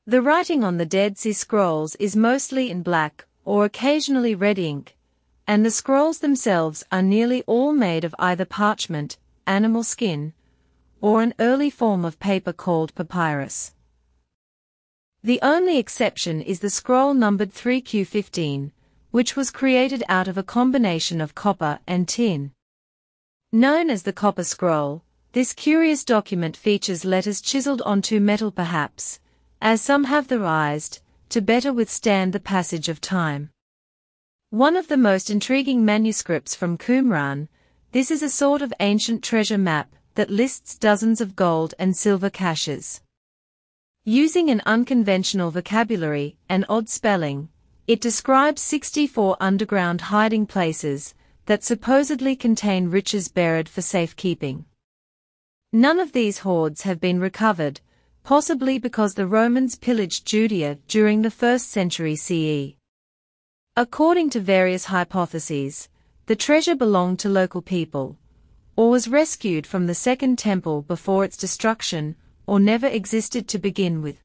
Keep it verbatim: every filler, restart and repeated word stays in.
The writing on the Dead Sea Scrolls is mostly in black or occasionally red ink, and the scrolls themselves are nearly all made of either parchment, animal skin, or an early form of paper called papyrus. The only exception is the scroll numbered three Q fifteen, which was created out of a combination of copper and tin. Known as the Copper Scroll, this curious document features letters chiseled onto metal perhaps, as some have theorized, to better withstand the passage of time. One of the most intriguing manuscripts from Qumran, this is a sort of ancient treasure map that lists dozens of gold and silver caches. Using an unconventional vocabulary and odd spelling, it describes sixty-four underground hiding places that supposedly contain riches buried for safekeeping. None of these hoards have been recovered, possibly because the Romans pillaged Judea during the first century C E. According to various hypotheses, the treasure belonged to local people, or was rescued from the Second Temple before its destruction, or never existed to begin with.